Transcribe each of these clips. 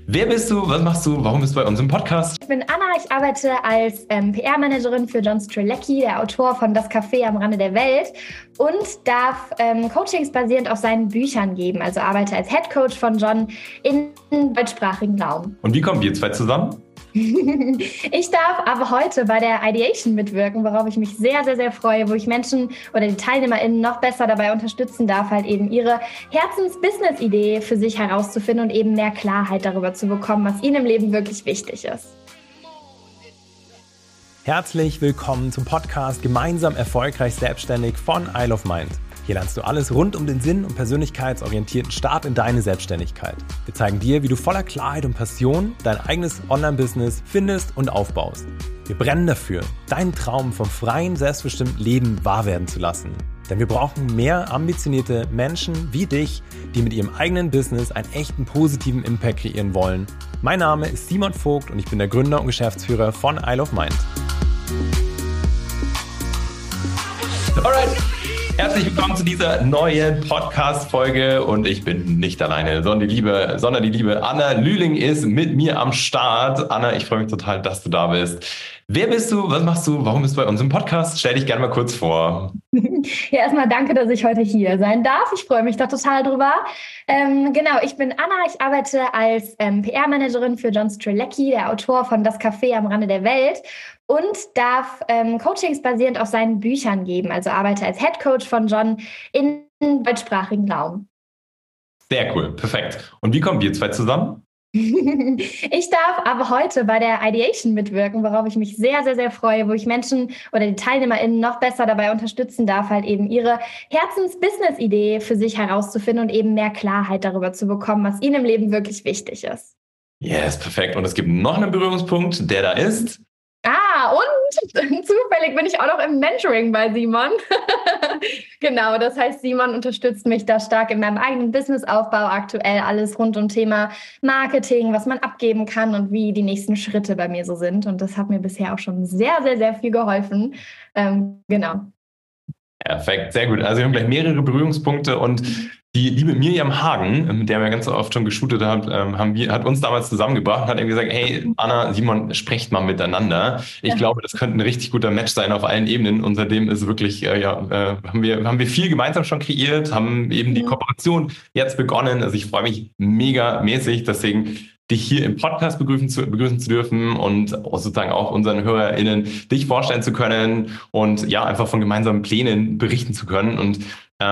Wer bist du? Was machst du? Warum bist du bei uns im Podcast? Ich bin Anna, ich arbeite als PR-Managerin für John Strzelecki, der Autor von Das Café am Rande der Welt, und darf Coachings basierend auf seinen Büchern geben. Also arbeite als Head Coach von John im deutschsprachigen Raum. Und wie kommen wir zwei zusammen? Ich darf aber heute bei der Ideation mitwirken, worauf ich mich sehr, sehr, sehr freue, wo ich Menschen oder die TeilnehmerInnen noch besser dabei unterstützen darf, halt eben ihre Herzens-Business-Idee für sich herauszufinden und eben mehr Klarheit darüber zu bekommen, was ihnen im Leben wirklich wichtig ist. Herzlich willkommen zum Podcast Gemeinsam erfolgreich selbstständig von Isle of Mind. Hier lernst du alles rund um den Sinn und persönlichkeitsorientierten Start in deine Selbstständigkeit. Wir zeigen dir, wie du voller Klarheit und Passion dein eigenes Online-Business findest und aufbaust. Wir brennen dafür, deinen Traum vom freien, selbstbestimmten Leben wahr werden zu lassen. Denn wir brauchen mehr ambitionierte Menschen wie dich, die mit ihrem eigenen Business einen echten positiven Impact kreieren wollen. Mein Name ist Simon Vogt und ich bin der Gründer und Geschäftsführer von Isle of Mind. Alright. Herzlich willkommen zu dieser neuen Podcast-Folge und ich bin nicht alleine, sondern die liebe Anna Lühling ist mit mir am Start. Anna, ich freue mich total, dass du da bist. Wer bist du? Was machst du? Warum bist du bei uns im Podcast? Stell dich gerne mal kurz vor. Ja, erstmal danke, dass ich heute hier sein darf. Ich freue mich da total drüber. Genau, ich bin Anna, ich arbeite als PR-Managerin für John Strzelecki, der Autor von Das Café am Rande der Welt, und darf Coachings basierend auf seinen Büchern geben. Also arbeite als Head Coach von John im deutschsprachigen Raum. Sehr cool, perfekt. Und wie kommen wir zwei zusammen? Ich darf aber heute bei der Ideation mitwirken, worauf ich mich sehr, sehr, sehr freue, wo ich Menschen oder die TeilnehmerInnen noch besser dabei unterstützen darf, halt eben ihre Herzens-Business-Idee für sich herauszufinden und eben mehr Klarheit darüber zu bekommen, was ihnen im Leben wirklich wichtig ist. Yes, perfekt. Und es gibt noch einen Berührungspunkt, der da ist. Und zufällig bin ich auch noch im Mentoring bei Simon. Genau, das heißt, Simon unterstützt mich da stark in meinem eigenen Businessaufbau aktuell. Alles rund um Thema Marketing, was man abgeben kann und wie die nächsten Schritte bei mir so sind. Und das hat mir bisher auch schon sehr, sehr, sehr viel geholfen. Genau. Perfekt, sehr gut. Also wir haben gleich mehrere Berührungspunkte und die liebe Miriam Hagen, mit der wir ganz oft schon geshootet haben, hat uns damals zusammengebracht und hat eben gesagt, hey Anna, Simon, sprecht mal miteinander. Ich glaube, das könnte ein richtig guter Match sein auf allen Ebenen. Und seitdem ist wirklich, haben wir viel gemeinsam schon kreiert, haben eben die Kooperation jetzt begonnen. Also ich freue mich mega mäßig, deswegen dich hier im Podcast begrüßen zu dürfen und sozusagen auch unseren HörerInnen dich vorstellen zu können und ja, einfach von gemeinsamen Plänen berichten zu können. Und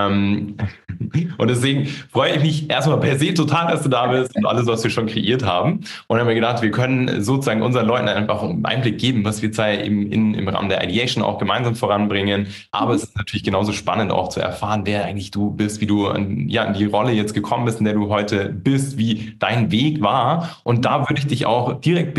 deswegen freue ich mich erstmal per se total, dass du da bist und alles, was wir schon kreiert haben. Und dann haben wir gedacht, wir können sozusagen unseren Leuten einfach einen Einblick geben, was wir zwei eben im Rahmen der Ideation auch gemeinsam voranbringen. Aber es ist natürlich genauso spannend auch zu erfahren, wer eigentlich du bist, wie du in die Rolle jetzt gekommen bist, in der du heute bist, wie dein Weg war. Und da würde ich dich auch direkt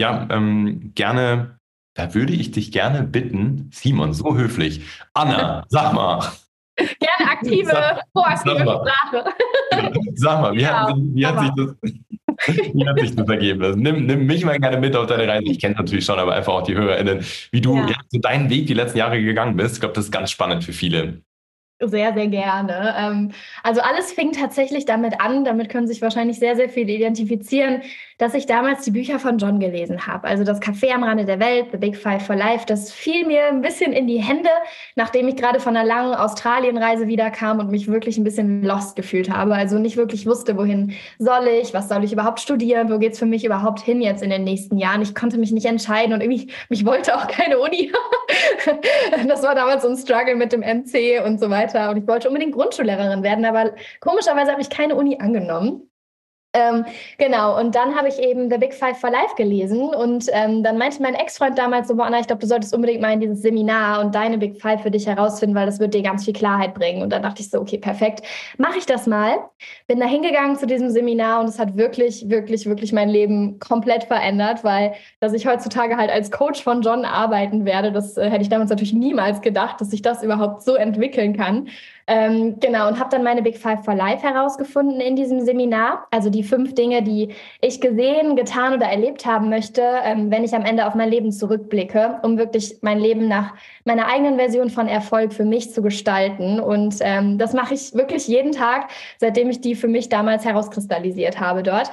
würde ich dich gerne bitten, Simon, so höflich. Anna, sag mal. Gerne aktive, proaktive Sprache. Sag mal, wie hat sich das ergeben? Also nimm mich mal gerne mit auf deine Reise. Ich kenne es natürlich schon, aber einfach auch die HörerInnen, wie du so deinen Weg die letzten Jahre gegangen bist. Ich glaube, das ist ganz spannend für viele. Sehr, sehr gerne. Also alles fing tatsächlich damit an, damit können sich wahrscheinlich sehr, sehr viele identifizieren, dass ich damals die Bücher von John gelesen habe. Also Das Café am Rande der Welt, The Big Five for Life, das fiel mir ein bisschen in die Hände, nachdem ich gerade von einer langen Australienreise wiederkam und mich wirklich ein bisschen lost gefühlt habe. Also nicht wirklich wusste, wohin soll ich, was soll ich überhaupt studieren, wo geht's für mich überhaupt hin jetzt in den nächsten Jahren. Ich konnte mich nicht entscheiden und irgendwie, mich wollte auch keine Uni. Das war damals so ein Struggle mit dem MC und so weiter. Und ich wollte unbedingt Grundschullehrerin werden, aber komischerweise habe ich keine Uni angenommen. Genau, und dann habe ich eben The Big Five for Life gelesen und dann meinte mein Ex-Freund damals so, Anna, ich glaube, du solltest unbedingt mal in dieses Seminar und deine Big Five für dich herausfinden, weil das wird dir ganz viel Klarheit bringen. Und dann dachte ich so, okay, perfekt, mache ich das mal. Bin da hingegangen zu diesem Seminar und es hat wirklich, wirklich, wirklich mein Leben komplett verändert, weil dass ich heutzutage halt als Coach von John arbeiten werde, das hätte ich damals natürlich niemals gedacht, dass sich das überhaupt so entwickeln kann. Genau, und habe dann meine Big Five for Life herausgefunden in diesem Seminar. Also die 5 Dinge, die ich gesehen, getan oder erlebt haben möchte, wenn ich am Ende auf mein Leben zurückblicke, um wirklich mein Leben nach meiner eigenen Version von Erfolg für mich zu gestalten. Und das mache ich wirklich jeden Tag, seitdem ich die für mich damals herauskristallisiert habe dort.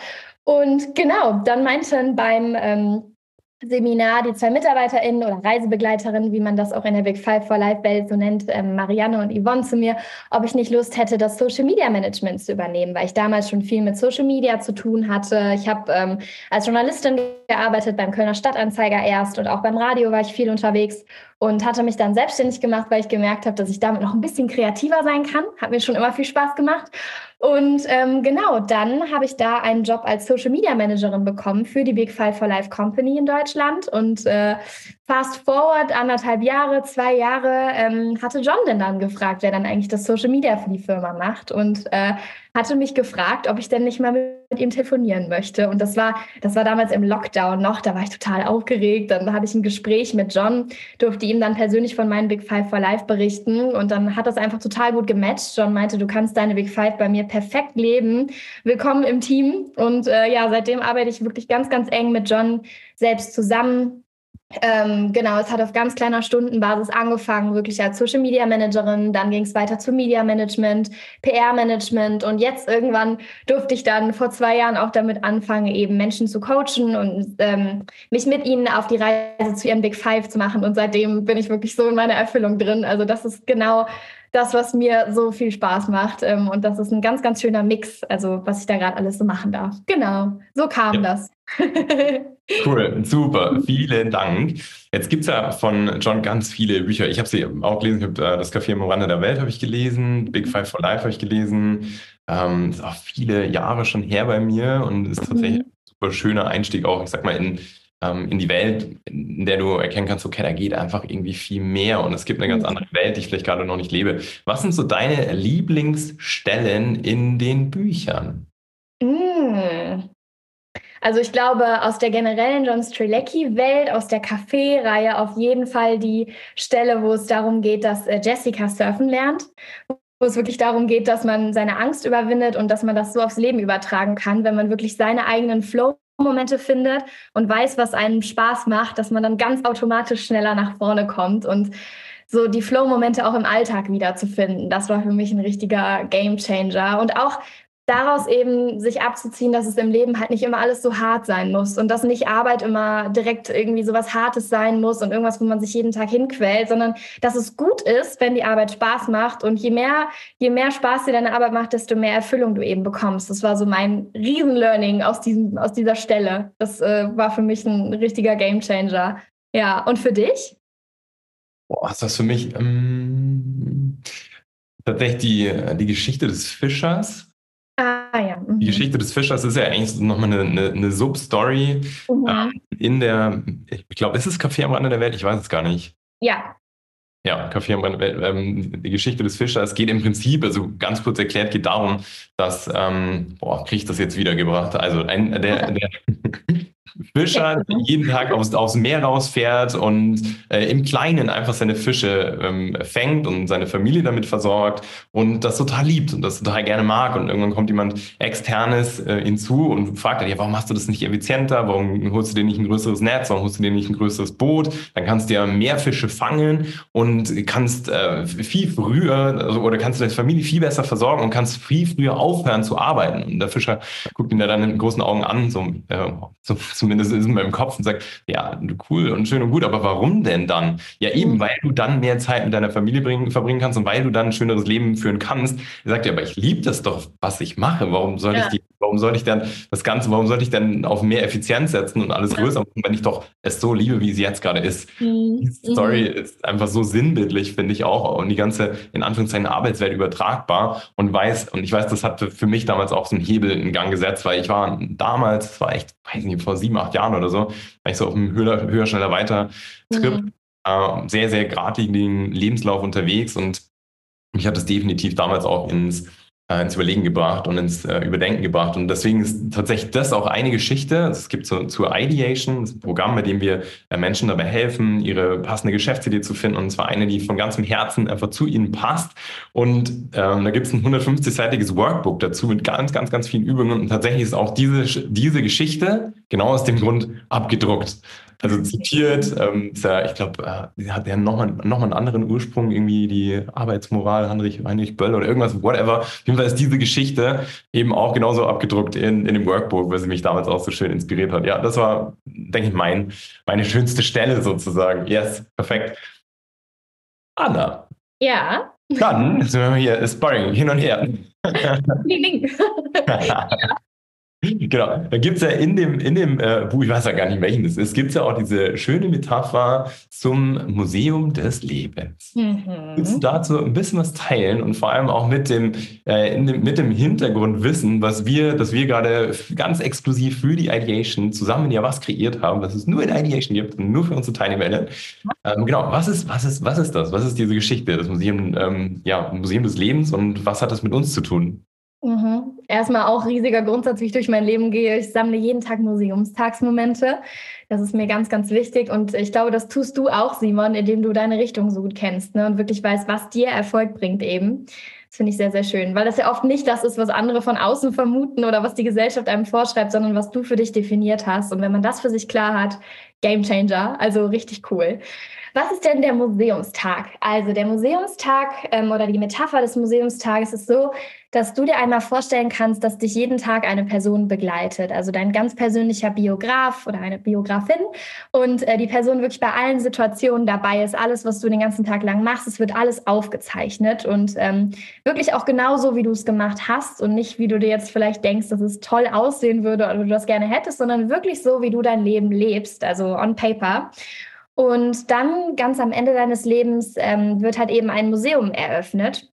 Und genau, dann meinten beim Seminar die 2 MitarbeiterInnen oder Reisebegleiterinnen, wie man das auch in der Big Five for Life Welt so nennt, Marianne und Yvonne zu mir, ob ich nicht Lust hätte, das Social Media Management zu übernehmen, weil ich damals schon viel mit Social Media zu tun hatte. Ich habe als Journalistin gearbeitet, beim Kölner Stadtanzeiger erst und auch beim Radio war ich viel unterwegs und hatte mich dann selbstständig gemacht, weil ich gemerkt habe, dass ich damit noch ein bisschen kreativer sein kann. Hat mir schon immer viel Spaß gemacht. Und genau, dann habe ich da einen Job als Social Media Managerin bekommen für die Big Five for Life Company in Deutschland. Und fast forward 1,5 Jahre, 2 Jahre, hatte John denn dann gefragt, wer dann eigentlich das Social Media für die Firma macht. Und hatte mich gefragt, ob ich denn nicht mal mit ihm telefonieren möchte. Und das war damals im Lockdown noch, da war ich total aufgeregt. Dann hatte ich ein Gespräch mit John, durfte ihm dann persönlich von meinen Big Five for Life berichten. Und dann hat das einfach total gut gematcht. John meinte, du kannst deine Big Five bei mir perfekt leben. Willkommen im Team. Und ja, seitdem arbeite ich wirklich ganz, ganz eng mit John selbst zusammen. Genau, es hat auf ganz kleiner Stundenbasis angefangen, wirklich als Social Media Managerin, dann ging es weiter zu Media Management, PR Management und jetzt irgendwann durfte ich dann vor 2 Jahren auch damit anfangen, eben Menschen zu coachen und mich mit ihnen auf die Reise zu ihren Big Five zu machen und seitdem bin ich wirklich so in meiner Erfüllung drin. Also das ist genau das, was mir so viel Spaß macht und das ist ein ganz, ganz schöner Mix, also was ich da gerade alles so machen darf. Genau, so kam das. Cool, super, vielen Dank. Jetzt gibt es ja von John ganz viele Bücher. Ich habe sie auch gelesen, ich habe das Café am Rande der Welt habe ich gelesen, Big Five for Life habe ich gelesen. Ist auch viele Jahre schon her bei mir und ist tatsächlich ein super schöner Einstieg auch, ich sag mal, in die Welt, in der du erkennen kannst, okay, da geht einfach irgendwie viel mehr und es gibt eine ganz andere Welt, die ich vielleicht gerade noch nicht lebe. Was sind so deine Lieblingsstellen in den Büchern? Also ich glaube, aus der generellen John Strzelecki-Welt, aus der Café-Reihe auf jeden Fall die Stelle, wo es darum geht, dass Jessica surfen lernt, wo es wirklich darum geht, dass man seine Angst überwindet und dass man das so aufs Leben übertragen kann, wenn man wirklich seine eigenen Flow-Momente findet und weiß, was einem Spaß macht, dass man dann ganz automatisch schneller nach vorne kommt und so die Flow-Momente auch im Alltag wiederzufinden. Das war für mich ein richtiger Game-Changer und auch daraus eben sich abzuziehen, dass es im Leben halt nicht immer alles so hart sein muss und dass nicht Arbeit immer direkt irgendwie so was Hartes sein muss und irgendwas, wo man sich jeden Tag hinquält, sondern dass es gut ist, wenn die Arbeit Spaß macht und je mehr Spaß dir deine Arbeit macht, desto mehr Erfüllung du eben bekommst. Das war so mein Riesen-Learning aus dieser Stelle. Das war für mich ein richtiger Gamechanger. Ja, und für dich? Boah, ist das für mich tatsächlich die Geschichte des Fischers. Ah ja. Die Geschichte des Fischers ist ja eigentlich nochmal eine Sub-Story in der, ich glaube, ist es Café am Rande der Welt? Ich weiß es gar nicht. Ja. Ja, Café am Rande der Welt. Die Geschichte des Fischers geht im Prinzip, also ganz kurz erklärt, geht darum, dass, kriege ich das jetzt wiedergebracht? Also der Fischer jeden Tag aufs Meer rausfährt und im Kleinen einfach seine Fische fängt und seine Familie damit versorgt und das total liebt und das total gerne mag. Und irgendwann kommt jemand Externes hinzu und fragt dann, ja, warum machst du das nicht effizienter? Warum holst du dir nicht ein größeres Netz? Warum holst du dir nicht ein größeres Boot? Dann kannst du ja mehr Fische fangen und kannst viel früher oder kannst du deine Familie viel besser versorgen und kannst viel früher aufhören zu arbeiten. Und der Fischer guckt ihn dann mit großen Augen an, so zumindest ist in meinem Kopf und sagt, ja, cool und schön und gut, aber warum denn dann? Ja, eben, weil du dann mehr Zeit mit deiner Familie verbringen kannst und weil du dann ein schöneres Leben führen kannst. Er sagt ja, aber ich liebe das doch, was ich mache. Warum soll ich denn auf mehr Effizienz setzen und alles größer machen, wenn ich doch es so liebe, wie sie jetzt gerade ist? Die Story ist einfach so sinnbildlich, finde ich auch, und die ganze, in Anführungszeichen, Arbeitswelt übertragbar und ich weiß, das hat für mich damals auch so einen Hebel in Gang gesetzt, weil ich war damals, das war echt, weiß nicht, vor 7, 8 Jahren oder so, war ich so auf einem höher, schneller, weiter Trip, sehr, sehr geradlinigen Lebenslauf unterwegs und mich hat das definitiv damals auch ins Überlegen gebracht und ins Überdenken gebracht. Und deswegen ist tatsächlich das auch eine Geschichte. Es gibt zur Ideation, das ist ein Programm, bei dem wir Menschen dabei helfen, ihre passende Geschäftsidee zu finden. Und zwar eine, die von ganzem Herzen einfach zu ihnen passt. Und da gibt es ein 150-seitiges Workbook dazu mit ganz, ganz, ganz vielen Übungen. Und tatsächlich ist auch diese Geschichte genau aus dem Grund abgedruckt. Also zitiert, ist ja, ich glaube, hat ja nochmal einen anderen Ursprung, irgendwie die Arbeitsmoral, Heinrich Böll oder irgendwas, whatever. Auf jeden Fall ist diese Geschichte eben auch genauso abgedruckt in dem Workbook, weil sie mich damals auch so schön inspiriert hat. Ja, das war, denke ich, meine schönste Stelle sozusagen. Yes, perfekt. Anna. Ja. Dann sind wir hier, Sparring, hin und her. Ding, ding. Genau, da gibt es ja in dem Buch, ich weiß ja gar nicht, welchen das ist, gibt es ja auch diese schöne Metapher zum Museum des Lebens. Willst du dazu ein bisschen was teilen und vor allem auch mit dem Hintergrundwissen, das wir gerade ganz exklusiv für die Ideation zusammen ja was kreiert haben, was es nur in Ideation gibt und nur für unsere TinyWelle. Genau, was ist das? Was ist diese Geschichte, das Museum, Museum des Lebens und was hat das mit uns zu tun? Erstmal auch riesiger Grundsatz, wie ich durch mein Leben gehe. Ich sammle jeden Tag Museumstagsmomente. Das ist mir ganz, ganz wichtig. Und ich glaube, das tust du auch, Simon, indem du deine Richtung so gut kennst, ne? Und wirklich weißt, was dir Erfolg bringt eben. Das finde ich sehr, sehr schön, weil das ja oft nicht das ist, was andere von außen vermuten oder was die Gesellschaft einem vorschreibt, sondern was du für dich definiert hast. Und wenn man das für sich klar hat, Game Changer, also richtig cool. Was ist denn der Museumstag? Also der Museumstag oder die Metapher des Museumstages ist so, dass du dir einmal vorstellen kannst, dass dich jeden Tag eine Person begleitet, also dein ganz persönlicher Biograf oder eine Biografin und die Person wirklich bei allen Situationen dabei ist, alles, was du den ganzen Tag lang machst, es wird alles aufgezeichnet und wirklich auch genauso, wie du es gemacht hast und nicht, wie du dir jetzt vielleicht denkst, dass es toll aussehen würde oder du das gerne hättest, sondern wirklich so, wie du dein Leben lebst, also on paper. Und dann ganz am Ende deines Lebens wird halt eben ein Museum eröffnet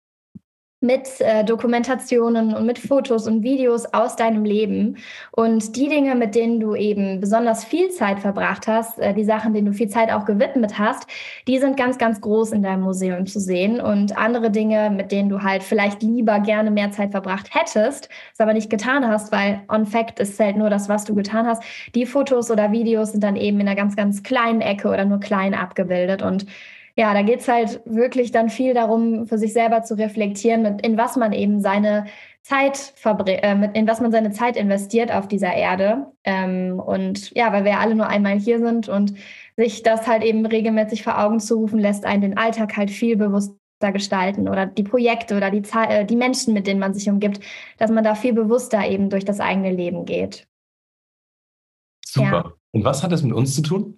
mit Dokumentationen und mit Fotos und Videos aus deinem Leben. Und die Dinge, mit denen du eben besonders viel Zeit verbracht hast, die Sachen, denen du viel Zeit auch gewidmet hast, die sind ganz, ganz groß in deinem Museum zu sehen. Und andere Dinge, mit denen du halt vielleicht lieber gerne mehr Zeit verbracht hättest, es aber nicht getan hast, weil on fact, es zählt nur das, was du getan hast. Die Fotos oder Videos sind dann eben in einer ganz, ganz kleinen Ecke oder nur klein abgebildet. Und ja, da geht es halt wirklich dann viel darum, für sich selber zu reflektieren, in was man eben seine Zeit in was man seine Zeit investiert auf dieser Erde. Und ja, weil wir ja alle nur einmal hier sind und sich das halt eben regelmäßig vor Augen zu rufen, lässt einen den Alltag halt viel bewusster gestalten oder die Projekte oder die Menschen, mit denen man sich umgibt, dass man da viel bewusster eben durch das eigene Leben geht. Super. Ja. Und was hat das mit uns zu tun?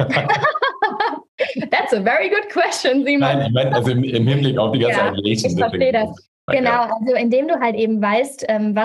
That's a very good question, Simon. Nein, ich meine, also im Hinblick auf die ganze Ideation. Ich verstehe das. Genau, also indem du halt eben weißt,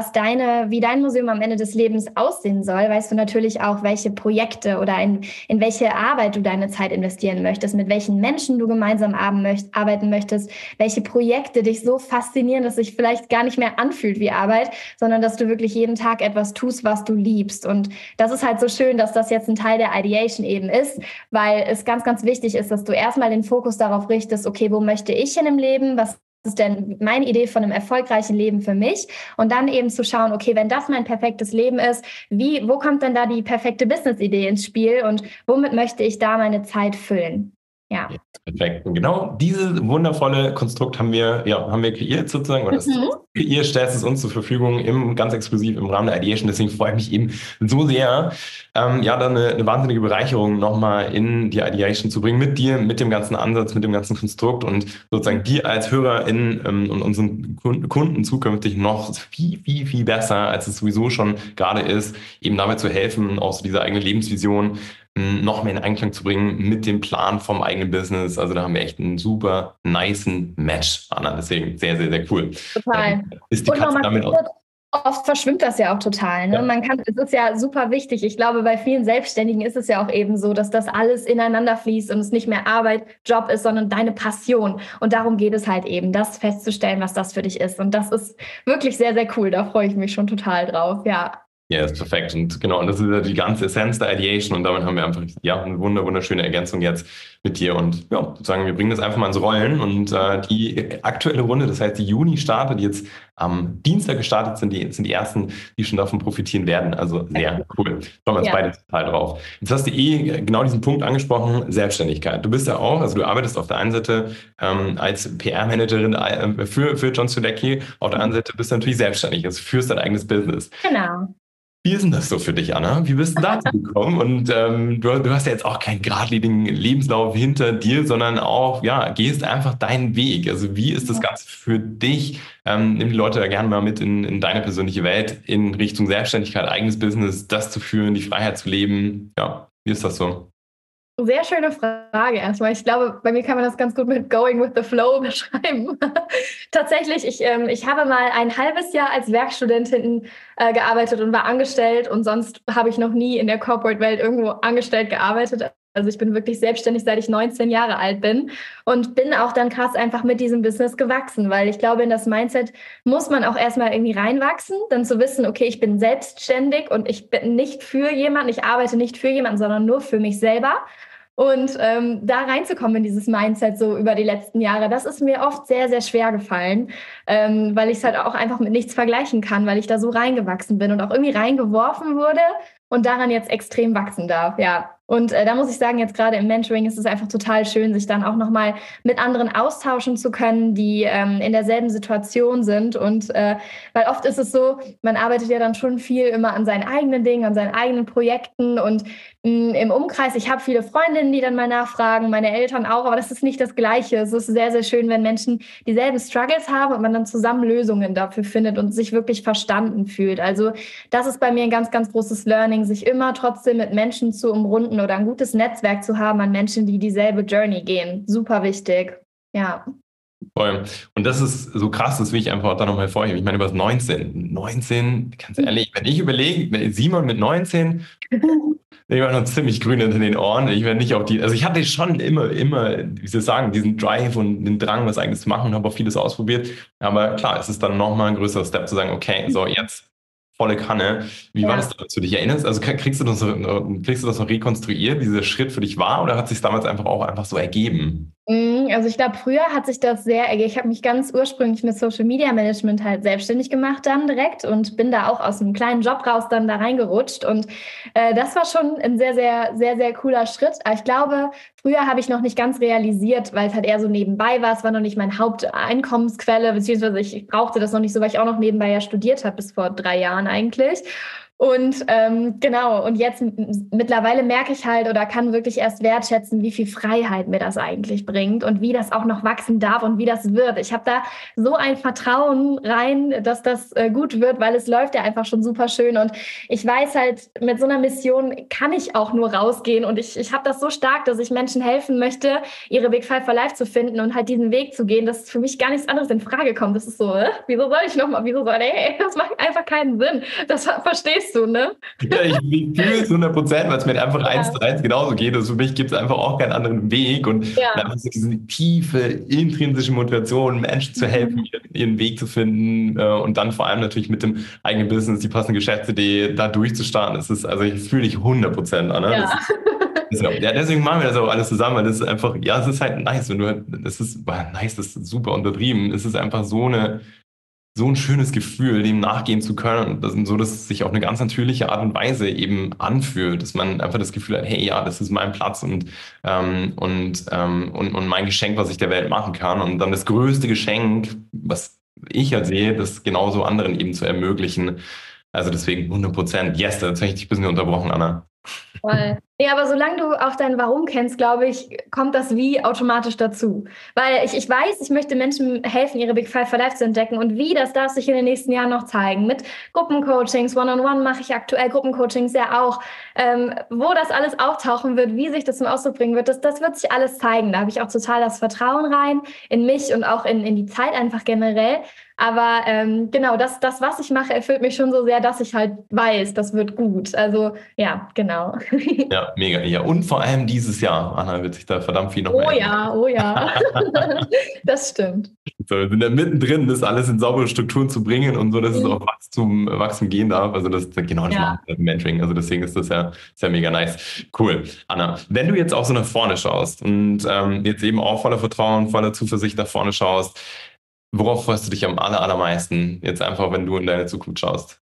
wie dein Museum am Ende des Lebens aussehen soll, weißt du natürlich auch, welche Projekte oder in welche Arbeit du deine Zeit investieren möchtest, mit welchen Menschen du gemeinsam arbeiten möchtest, welche Projekte dich so faszinieren, dass sich vielleicht gar nicht mehr anfühlt wie Arbeit, sondern dass du wirklich jeden Tag etwas tust, was du liebst. Und das ist halt so schön, dass das jetzt ein Teil der Ideation eben ist, weil es ganz, ganz wichtig ist, dass du erstmal den Fokus darauf richtest, okay, wo möchte ich hin im Leben, was ist denn meine Idee von einem erfolgreichen Leben für mich? Und dann eben zu schauen, okay, wenn das mein perfektes Leben ist, wo kommt denn da die perfekte Business-Idee ins Spiel und womit möchte ich da meine Zeit füllen? Ja. Perfekt. Und genau dieses wundervolle Konstrukt haben wir kreiert sozusagen. Oder ihr stellt es uns zur Verfügung ganz exklusiv im Rahmen der Ideation. Deswegen freue ich mich eben so sehr, dann eine wahnsinnige Bereicherung nochmal in die Ideation zu bringen mit dir, mit dem ganzen Ansatz, mit dem ganzen Konstrukt und sozusagen dir als HörerInnen und unseren Kunden zukünftig noch viel, viel, viel besser, als es sowieso schon gerade ist, eben damit zu helfen, auch so diese eigene Lebensvision noch mehr in Einklang zu bringen mit dem Plan vom eigenen Business. Also da haben wir echt einen super nicen Match, Anna. Deswegen sehr, sehr, sehr cool. Total. Ist die Katze damit auch. Oft verschwimmt das ja auch total. Ne? Ja. Es ist ja super wichtig. Ich glaube, bei vielen Selbstständigen ist es ja auch eben so, dass das alles ineinander fließt und es nicht mehr Arbeit, Job ist, sondern deine Passion. Und darum geht es halt eben, das festzustellen, was das für dich ist. Und das ist wirklich sehr, sehr cool. Da freue ich mich schon total drauf. Ja. Ja, ist perfekt. Und genau, und das ist ja die ganze Essenz der Ideation. Und damit haben wir einfach eine wunderschöne Ergänzung jetzt mit dir. Und ja, sozusagen, wir bringen das einfach mal ins Rollen. Und die aktuelle Runde, das heißt die Juni startet, die jetzt am Dienstag gestartet sind die ersten, die schon davon profitieren werden. Also sehr cool. Freuen wir uns beide total drauf. Jetzt hast du genau diesen Punkt angesprochen, Selbstständigkeit. Du bist ja auch, also du arbeitest auf der einen Seite als PR-Managerin für John Sulecki, auf der anderen Seite bist du natürlich selbstständig, also führst dein eigenes Business. Genau. Wie ist denn das so für dich, Anna? Wie bist du dazu gekommen? Und du hast ja jetzt auch keinen geradlinigen Lebenslauf hinter dir, sondern auch, ja, gehst einfach deinen Weg. Also wie ist das Ganze für dich? Nimm die Leute da gerne mal mit in deine persönliche Welt, in Richtung Selbstständigkeit, eigenes Business, das zu führen, die Freiheit zu leben. Ja, wie ist das so? Sehr schöne Frage erstmal. Ich glaube, bei mir kann man das ganz gut mit Going with the Flow beschreiben. Tatsächlich, ich habe mal ein halbes Jahr als Werkstudentin gearbeitet und war angestellt und sonst habe ich noch nie in der Corporate-Welt irgendwo angestellt gearbeitet. Also ich bin wirklich selbstständig, seit ich 19 Jahre alt bin und bin auch dann krass einfach mit diesem Business gewachsen, weil ich glaube, in das Mindset muss man auch erstmal irgendwie reinwachsen, dann zu wissen, okay, ich bin selbstständig und ich bin nicht für jemanden, ich arbeite nicht für jemanden, sondern nur für mich selber. Und da reinzukommen in dieses Mindset so über die letzten Jahre, das ist mir oft sehr, sehr schwer gefallen, weil ich es halt auch einfach mit nichts vergleichen kann, weil ich da so reingewachsen bin und auch irgendwie reingeworfen wurde und daran jetzt extrem wachsen darf, ja. Und da muss ich sagen, jetzt gerade im Mentoring ist es einfach total schön, sich dann auch nochmal mit anderen austauschen zu können, die in derselben Situation sind. Und weil oft ist es so, man arbeitet ja dann schon viel immer an seinen eigenen Dingen, an seinen eigenen Projekten und im Umkreis, ich habe viele Freundinnen, die dann mal nachfragen, meine Eltern auch, aber das ist nicht das Gleiche. Es ist sehr, sehr schön, wenn Menschen dieselben Struggles haben und man dann zusammen Lösungen dafür findet und sich wirklich verstanden fühlt. Also das ist bei mir ein ganz, ganz großes Learning, sich immer trotzdem mit Menschen zu umrunden oder ein gutes Netzwerk zu haben an Menschen, die dieselbe Journey gehen. Super wichtig. Ja. Voll. Und das ist so krass, das will ich einfach da nochmal hervorheben. Ich meine, über das 19, ganz ehrlich, wenn ich überlege, Simon mit 19, ich war noch ziemlich grün hinter den Ohren. Ich werde nicht auf die, also ich hatte schon immer, wie soll ich sagen, diesen Drive und den Drang, was eigenes zu machen und habe auch vieles ausprobiert. Aber klar, es ist dann nochmal ein größerer Step zu sagen, okay, so jetzt volle Kanne. Wie war das damals für dich? Erinnerst? Also kriegst du das noch rekonstruiert, wie dieser Schritt für dich war, oder hat sich damals einfach so ergeben? Also ich glaube, früher hat sich das sehr ergeben. Ich habe mich ganz ursprünglich mit Social Media Management halt selbstständig gemacht dann direkt und bin da auch aus einem kleinen Job raus dann da reingerutscht. Und das war schon ein sehr, sehr, sehr, sehr cooler Schritt. Aber ich glaube, früher habe ich noch nicht ganz realisiert, weil es halt eher so nebenbei war. Es war noch nicht meine Haupteinkommensquelle, beziehungsweise ich brauchte das noch nicht so, weil ich auch noch nebenbei ja studiert habe, bis vor 3 Jahren eigentlich. Und genau, und jetzt mittlerweile merke ich halt oder kann wirklich erst wertschätzen, wie viel Freiheit mir das eigentlich bringt und wie das auch noch wachsen darf und wie das wird. Ich habe da so ein Vertrauen rein, dass das gut wird, weil es läuft ja einfach schon super schön. Und ich weiß halt, mit so einer Mission kann ich auch nur rausgehen. Und ich habe das so stark, dass ich Menschen helfen möchte, ihre Big Five for Life zu finden und halt diesen Weg zu gehen, dass für mich gar nichts anderes in Frage kommt. Das ist so, wieso soll ich nochmal, das macht einfach keinen Sinn. Das verstehst du, ne? Ja, ich fühle es 100%, weil es mir einfach 1:1 genauso geht. Also für mich gibt es einfach auch keinen anderen Weg und einfach so diese tiefe, intrinsische Motivation, Menschen zu helfen, ihren Weg zu finden und dann vor allem natürlich mit dem eigenen Business, die passende Geschäftsidee da durchzustarten. Also ich fühle dich 100% an. Ne? Ja. Deswegen machen wir das auch alles zusammen, weil das ist einfach, es ist halt nice, das ist super untertrieben. Es ist einfach so ein schönes Gefühl, dem nachgehen zu können und so, dass es sich auf eine ganz natürliche Art und Weise eben anfühlt, dass man einfach das Gefühl hat, hey, ja, das ist mein Platz und mein Geschenk, was ich der Welt machen kann. Und dann das größte Geschenk, was ich halt sehe, das genauso anderen eben zu ermöglichen. Also deswegen 100%. Yes, da habe ich dich ein bisschen unterbrochen, Anna. Voll. Ja, aber solange du auch dein Warum kennst, glaube ich, kommt das Wie automatisch dazu. Weil ich weiß, ich möchte Menschen helfen, ihre Big Five for Life zu entdecken. Und wie, das darf sich in den nächsten Jahren noch zeigen. Mit Gruppencoachings, One-on-One mache ich aktuell, Gruppencoachings ja auch. Wo das alles auftauchen wird, wie sich das zum Ausdruck bringen wird, das wird sich alles zeigen. Da habe ich auch total das Vertrauen rein in mich und auch in die Zeit einfach generell. Aber genau, das, was ich mache, erfüllt mich schon so sehr, dass ich halt weiß, das wird gut. Also ja, genau. Ja, mega. Ja, und vor allem dieses Jahr, Anna, wird sich da verdammt viel noch mehr ändern. Oh ja. Das stimmt. So, wir sind da mittendrin, das alles in saubere Strukturen zu bringen und so, dass es auch Wachstum gehen darf. Also das machen wir mit Mentoring. Also deswegen ist das ja mega nice. Cool. Anna, wenn du jetzt auch so nach vorne schaust und jetzt eben auch voller Vertrauen, voller Zuversicht nach vorne schaust, worauf freust du dich am allermeisten? Jetzt einfach, wenn du in deine Zukunft schaust.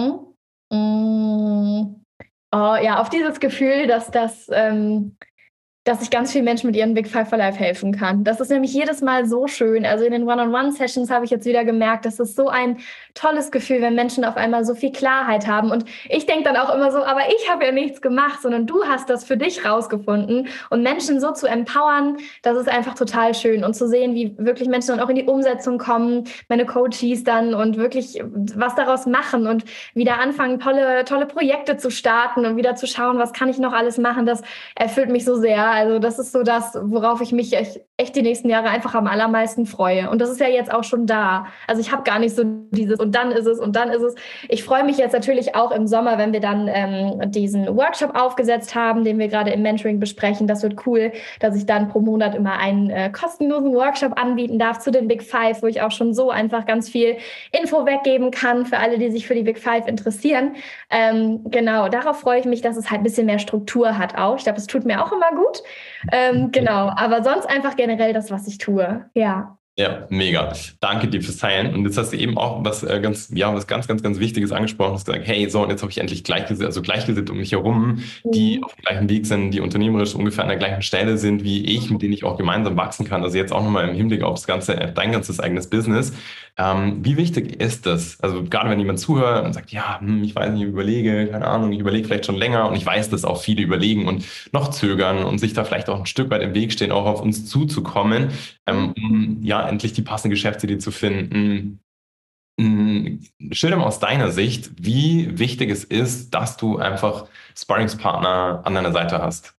Oh ja, auf dieses Gefühl, dass das dass ich ganz vielen Menschen mit ihren Big Five for Life helfen kann. Das ist nämlich jedes Mal so schön. Also in den One-on-One-Sessions habe ich jetzt wieder gemerkt, das ist so ein tolles Gefühl, wenn Menschen auf einmal so viel Klarheit haben. Und ich denke dann auch immer so, aber ich habe ja nichts gemacht, sondern du hast das für dich rausgefunden. Und Menschen so zu empowern, das ist einfach total schön. Und zu sehen, wie wirklich Menschen dann auch in die Umsetzung kommen, meine Coaches dann und wirklich was daraus machen und wieder anfangen, tolle Projekte zu starten und wieder zu schauen, was kann ich noch alles machen, das erfüllt mich so sehr. Also das ist so das, worauf ich mich echt die nächsten Jahre einfach am allermeisten freue. Und das ist ja jetzt auch schon da. Also ich habe gar nicht so dieses und dann ist es und dann ist es. Ich freue mich jetzt natürlich auch im Sommer, wenn wir dann diesen Workshop aufgesetzt haben, den wir gerade im Mentoring besprechen. Das wird cool, dass ich dann pro Monat immer einen kostenlosen Workshop anbieten darf zu den Big Five, wo ich auch schon so einfach ganz viel Info weggeben kann für alle, die sich für die Big Five interessieren. Genau, darauf freue ich mich, dass es halt ein bisschen mehr Struktur hat auch. Ich glaube, es tut mir auch immer gut. Genau, aber sonst einfach generell das, was ich tue. Ja. Ja, mega. Danke dir fürs Teilen. Und jetzt hast du eben auch was ganz Wichtiges angesprochen. Du hast gesagt, hey, so, und jetzt habe ich endlich Gleichgesinnte um mich herum, die auf dem gleichen Weg sind, die unternehmerisch ungefähr an der gleichen Stelle sind wie ich, mit denen ich auch gemeinsam wachsen kann. Also jetzt auch nochmal im Hinblick auf dein ganzes eigenes Business. Wie wichtig ist das? Also gerade wenn jemand zuhört und sagt, ja, ich weiß nicht, ich überlege vielleicht schon länger und ich weiß, dass auch viele überlegen und noch zögern und sich da vielleicht auch ein Stück weit im Weg stehen, auch auf uns zuzukommen, um endlich die passende Geschäftsidee zu finden. Schilder mal aus deiner Sicht, wie wichtig es ist, dass du einfach Sparringspartner an deiner Seite hast.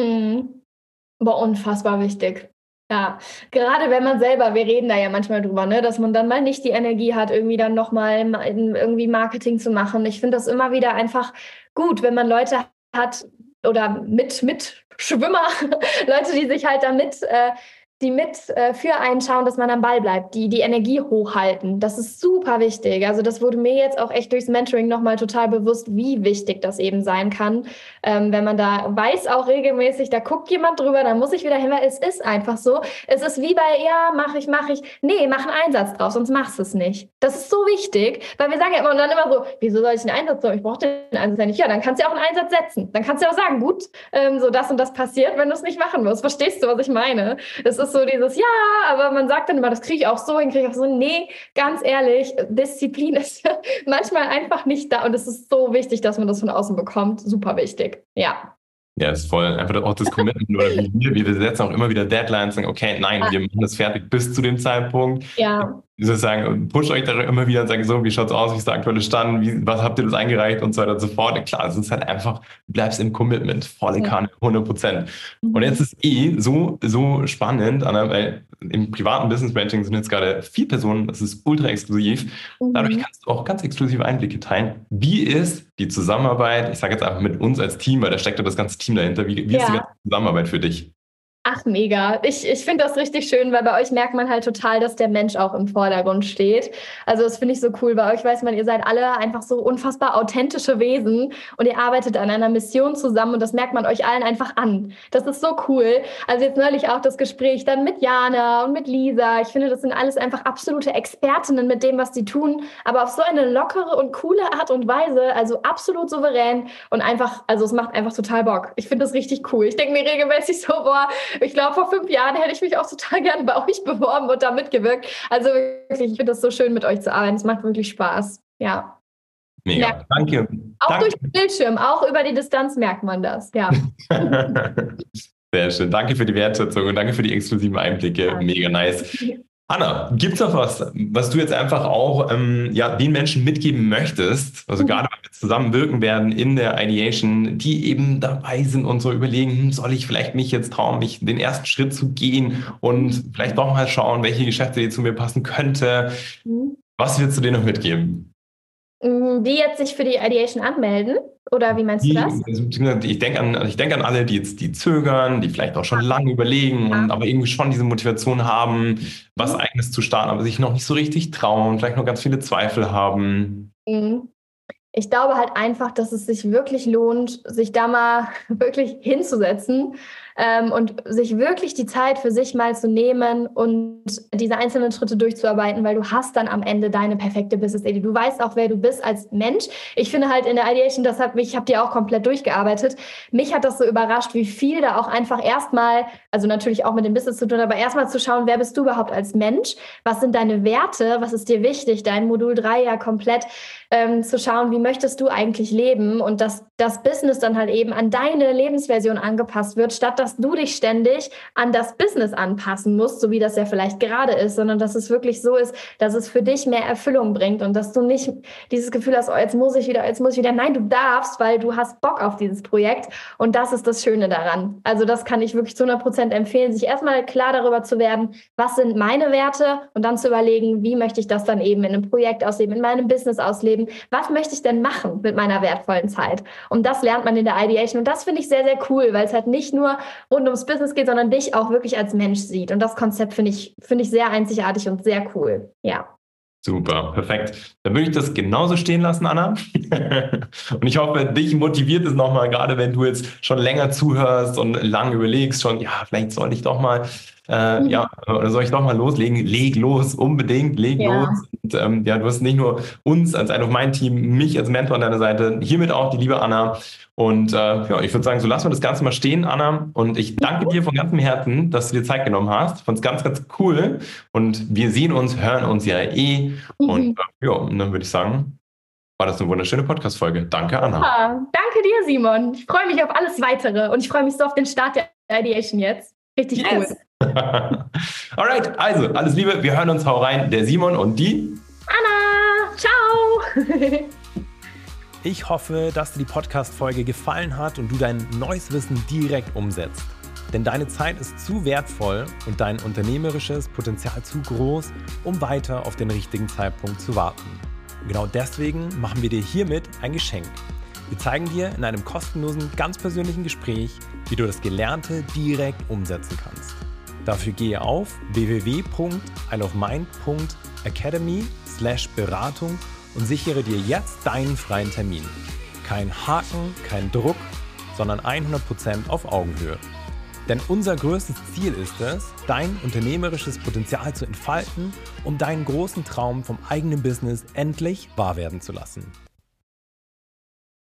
Boah, unfassbar wichtig. Ja, gerade wenn man selber, wir reden da ja manchmal drüber, ne, dass man dann mal nicht die Energie hat, irgendwie dann nochmal irgendwie Marketing zu machen. Ich finde das immer wieder einfach gut, wenn man Leute hat oder mit Schwimmer, Leute, die sich halt damit die für einen schauen, dass man am Ball bleibt, die Energie hochhalten. Das ist super wichtig. Also das wurde mir jetzt auch echt durchs Mentoring nochmal total bewusst, wie wichtig das eben sein kann. Wenn man da weiß auch regelmäßig, da guckt jemand drüber, dann muss ich wieder hin, weil es ist einfach so. Es ist wie bei, ja, mach ich. Nee, mach einen Einsatz drauf, sonst machst du es nicht. Das ist so wichtig, weil wir sagen ja immer so, wieso soll ich einen Einsatz machen? Ich brauche den Einsatz ja nicht. Ja, dann kannst du ja auch einen Einsatz setzen. Dann kannst du ja auch sagen, gut, so das und das passiert, wenn du es nicht machen musst. Verstehst du, was ich meine? Es ist so dieses, ja, aber man sagt dann immer, das kriege ich auch so hin, Nee, ganz ehrlich, Disziplin ist manchmal einfach nicht da und es ist so wichtig, dass man das von außen bekommt. Super wichtig, ja. Ja, ist voll. Einfach auch das Commitment oder wir setzen auch immer wieder Deadlines, sagen, okay, nein, wir machen das fertig bis zu dem Zeitpunkt. Ja. Sozusagen, push euch da immer wieder und sage so, wie schaut's aus, wie ist der aktuelle Stand, was habt ihr das eingereicht und so weiter und so fort. Und klar, es ist halt einfach, du bleibst im Commitment, volle Kanne, 100%. Und jetzt ist so spannend, Anna, weil im privaten Business-Branching sind jetzt gerade 4 Personen, das ist ultra exklusiv. Dadurch kannst du auch ganz exklusive Einblicke teilen. Wie ist die Zusammenarbeit, ich sage jetzt einfach mit uns als Team, weil da steckt ja das ganze Team dahinter, wie ist die ganze Zusammenarbeit für dich? Ach, mega. Ich finde das richtig schön, weil bei euch merkt man halt total, dass der Mensch auch im Vordergrund steht. Also das finde ich so cool. Bei euch weiß man, ihr seid alle einfach so unfassbar authentische Wesen und ihr arbeitet an einer Mission zusammen und das merkt man euch allen einfach an. Das ist so cool. Also jetzt neulich auch das Gespräch dann mit Jana und mit Lisa. Ich finde, das sind alles einfach absolute Expertinnen mit dem, was sie tun, aber auf so eine lockere und coole Art und Weise, also absolut souverän und einfach, also es macht einfach total Bock. Ich finde das richtig cool. Ich denke mir regelmäßig so, boah, ich glaube, vor 5 Jahren hätte ich mich auch total gerne bei euch beworben und da mitgewirkt. Also wirklich, ich finde das so schön, mit euch zu arbeiten. Es macht wirklich Spaß. Ja. Mega. Danke. Auch durch den Bildschirm, auch über die Distanz merkt man das. Ja. Sehr schön. Danke für die Wertschätzung und danke für die exklusiven Einblicke. Ja. Mega nice. Anna, gibt es noch was du jetzt einfach auch den Menschen mitgeben möchtest, also gerade wenn wir zusammenwirken werden in der Ideation, die eben dabei sind und so überlegen, soll ich vielleicht mich jetzt trauen, den ersten Schritt zu gehen und vielleicht doch mal schauen, welche Geschäftsidee zu mir passen könnte. Was willst du denen noch mitgeben? Die jetzt sich für die Ideation anmelden? Oder wie meinst du das? Ich denke an alle, die zögern, die vielleicht auch schon lange überlegen, aber irgendwie schon diese Motivation haben, was Eigenes zu starten, aber sich noch nicht so richtig trauen, vielleicht noch ganz viele Zweifel haben. Ich glaube halt einfach, dass es sich wirklich lohnt, sich da mal wirklich hinzusetzen. und sich wirklich die Zeit für sich mal zu nehmen und diese einzelnen Schritte durchzuarbeiten, weil du hast dann am Ende deine perfekte Business-Idee. Du weißt auch, wer du bist als Mensch. Ich finde halt in der Ideation, ich habe die auch komplett durchgearbeitet. Mich hat das so überrascht, wie viel da auch einfach erstmal, also natürlich auch mit dem Business zu tun, aber erstmal zu schauen, wer bist du überhaupt als Mensch? Was sind deine Werte? Was ist dir wichtig? Dein Modul 3 ja komplett zu schauen, wie möchtest du eigentlich leben und dass das Business dann halt eben an deine Lebensversion angepasst wird, statt dass du dich ständig an das Business anpassen musst, so wie das ja vielleicht gerade ist, sondern dass es wirklich so ist, dass es für dich mehr Erfüllung bringt und dass du nicht dieses Gefühl hast, oh, jetzt muss ich wieder. Nein, du darfst, weil du hast Bock auf dieses Projekt und das ist das Schöne daran. Also das kann ich wirklich zu 100% empfehlen, sich erstmal klar darüber zu werden, was sind meine Werte und dann zu überlegen, wie möchte ich das dann eben in einem Projekt ausleben, in meinem Business ausleben, was möchte ich denn machen mit meiner wertvollen Zeit? Und das lernt man in der Ideation und das finde ich sehr, sehr cool, weil es halt nicht nur rund ums Business geht, sondern dich auch wirklich als Mensch sieht. Und das Konzept finde ich sehr einzigartig und sehr cool. Ja. Super, perfekt. Dann würde ich das genauso stehen lassen, Anna. Und ich hoffe, dich motiviert es nochmal, gerade wenn du jetzt schon länger zuhörst und lang überlegst, vielleicht soll ich doch mal, oder soll ich doch mal loslegen? Leg los, unbedingt, leg los. Und du hast nicht nur uns als ein auf mein Team, mich als Mentor an deiner Seite, hiermit auch die liebe Anna. Und ich würde sagen, so lassen wir das Ganze mal stehen, Anna. Und ich danke dir von ganzem Herzen, dass du dir Zeit genommen hast. Ich fand es ganz, ganz cool. Und wir sehen uns, hören uns ja eh. Und und dann würde ich sagen, war das eine wunderschöne Podcast-Folge. Danke, Anna. Ja, danke dir, Simon. Ich freue mich auf alles Weitere. Und ich freue mich so auf den Start der Ideation jetzt. Richtig cool. Alright, also alles Liebe. Wir hören uns. Hau rein. Der Simon und die Anna. Ciao. Ich hoffe, dass dir die Podcast-Folge gefallen hat und du dein neues Wissen direkt umsetzt. Denn deine Zeit ist zu wertvoll und dein unternehmerisches Potenzial zu groß, um weiter auf den richtigen Zeitpunkt zu warten. Und genau deswegen machen wir dir hiermit ein Geschenk. Wir zeigen dir in einem kostenlosen, ganz persönlichen Gespräch, wie du das Gelernte direkt umsetzen kannst. Dafür gehe auf www.isleofmind.academy/Beratung und sichere dir jetzt deinen freien Termin. Kein Haken, kein Druck, sondern 100% auf Augenhöhe. Denn unser größtes Ziel ist es, dein unternehmerisches Potenzial zu entfalten, um deinen großen Traum vom eigenen Business endlich wahr werden zu lassen.